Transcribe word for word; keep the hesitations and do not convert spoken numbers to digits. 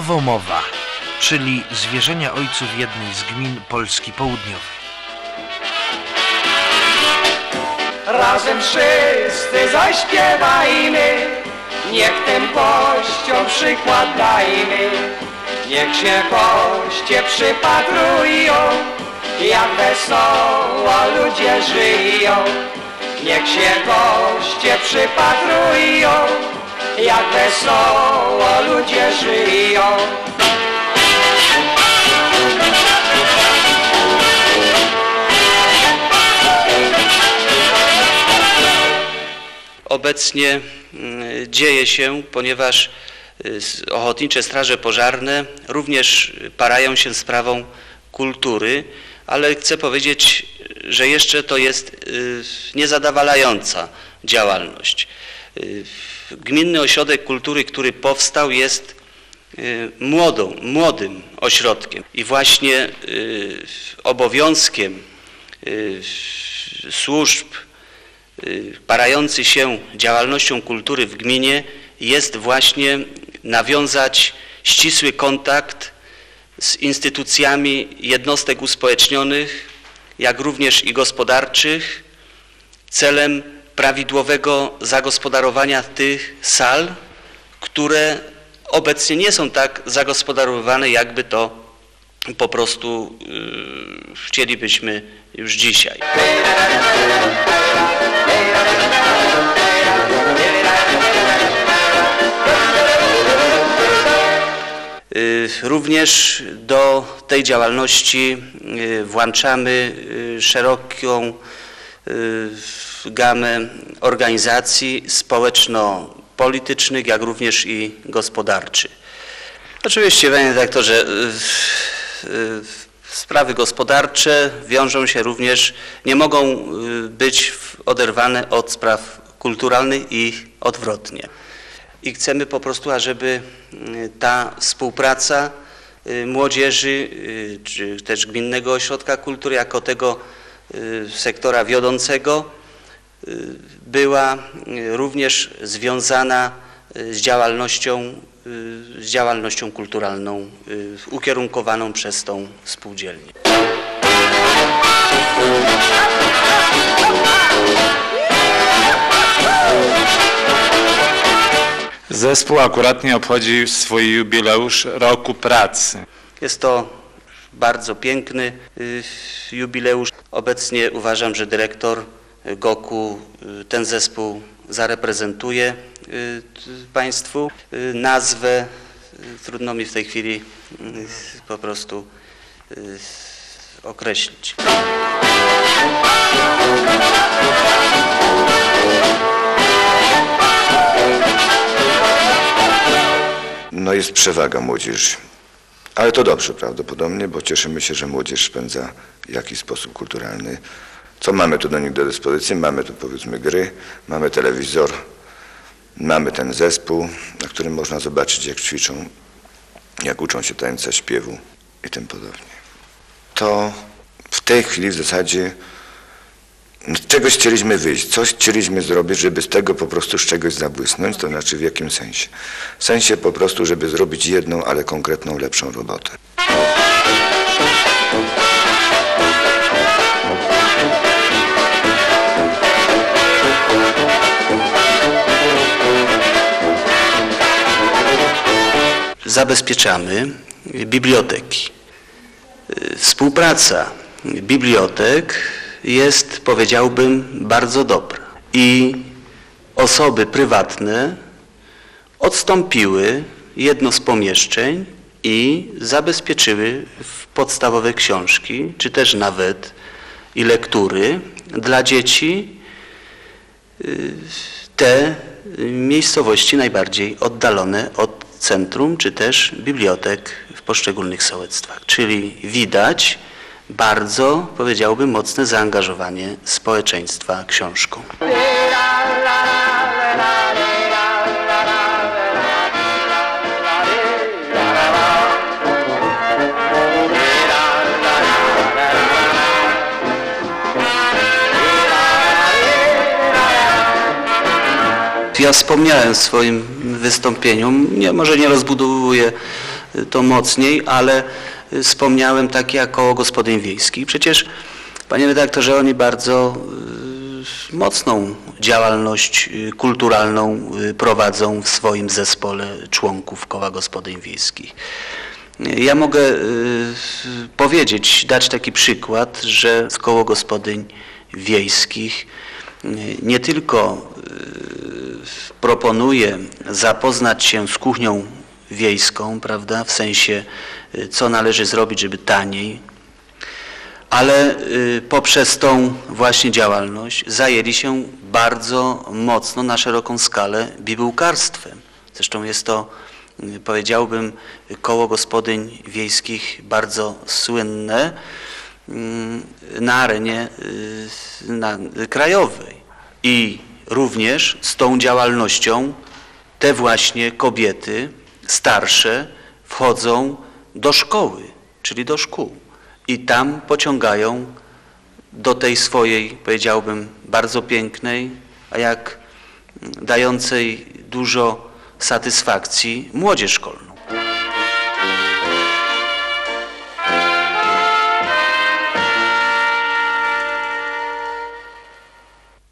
Nowomowa, czyli zwierzenia ojców jednej z gmin Polski Południowej. Razem wszyscy zaśpiewajmy, niech tym gościom przykład dajmy. Niech się goście przypatrują, jak wesoło ludzie żyją. Niech się goście przypatrują, jak wesoło ludzie żyją. Obecnie dzieje się, ponieważ Ochotnicze Straże Pożarne również parają się sprawą kultury, ale chcę powiedzieć, że jeszcze to jest niezadowalająca działalność. Gminny Ośrodek Kultury, który powstał, jest młodą, młodym ośrodkiem i właśnie obowiązkiem służb parający się działalnością kultury w gminie jest właśnie nawiązać ścisły kontakt z instytucjami jednostek uspołecznionych, jak również i gospodarczych, celem prawidłowego zagospodarowania tych sal, które obecnie nie są tak zagospodarowane, jakby to po prostu yy, chcielibyśmy już dzisiaj. Również do tej działalności włączamy szeroką gamę organizacji społeczno-politycznych, jak również i gospodarczych. Oczywiście, panie redaktorze, sprawy gospodarcze wiążą się również, nie mogą być oderwane od spraw kulturalnych i odwrotnie. I chcemy po prostu, ażeby ta współpraca młodzieży, czy też Gminnego Ośrodka Kultury jako tego sektora wiodącego była również związana z działalnością, z działalnością kulturalną ukierunkowaną przez tą spółdzielnię. Zespół akuratnie obchodzi swój jubileusz roku pracy. Jest to bardzo piękny jubileusz. Obecnie uważam, że dyrektor Goku ten zespół zareprezentuje Państwu. Nazwę trudno mi w tej chwili po prostu określić. No jest przewaga młodzieży, ale to dobrze prawdopodobnie, bo cieszymy się, że młodzież spędza w jakiś sposób kulturalny. Co mamy tu do nich do dyspozycji? Mamy tu powiedzmy gry, mamy telewizor, mamy ten zespół, na którym można zobaczyć, jak ćwiczą, jak uczą się tańca, śpiewu i tym podobnie. To w tej chwili w zasadzie z czegoś chcieliśmy wyjść, coś chcieliśmy zrobić, żeby z tego po prostu z czegoś zabłysnąć, to znaczy w jakim sensie? W sensie po prostu, żeby zrobić jedną, ale konkretną, lepszą robotę. Zabezpieczamy biblioteki. Współpraca bibliotek jest, powiedziałbym, bardzo dobra i osoby prywatne odstąpiły jedno z pomieszczeń i zabezpieczyły w podstawowe książki, czy też nawet i lektury dla dzieci te miejscowości najbardziej oddalone od centrum, czy też bibliotek w poszczególnych sołectwach. Czyli widać bardzo, powiedziałbym, mocne zaangażowanie społeczeństwa książką. Ja wspomniałem w swoim wystąpieniu, nie, może nie rozbudowuję to mocniej, ale wspomniałem takie jak Koło Gospodyń Wiejskich. Przecież, panie redaktorze, oni bardzo mocną działalność kulturalną prowadzą w swoim zespole członków Koła Gospodyń Wiejskich. Ja mogę powiedzieć, dać taki przykład, że Koło Gospodyń Wiejskich nie tylko proponuje zapoznać się z kuchnią wiejską, prawda, w sensie co należy zrobić, żeby taniej, ale poprzez tą właśnie działalność zajęli się bardzo mocno na szeroką skalę bibułkarstwem. Zresztą jest to, powiedziałbym, Koło Gospodyń Wiejskich bardzo słynne na arenie na, krajowej. I również z tą działalnością te właśnie kobiety starsze wchodzą do szkoły, czyli do szkół. I tam pociągają do tej swojej, powiedziałbym, bardzo pięknej, a jak dającej dużo satysfakcji młodzież szkolną.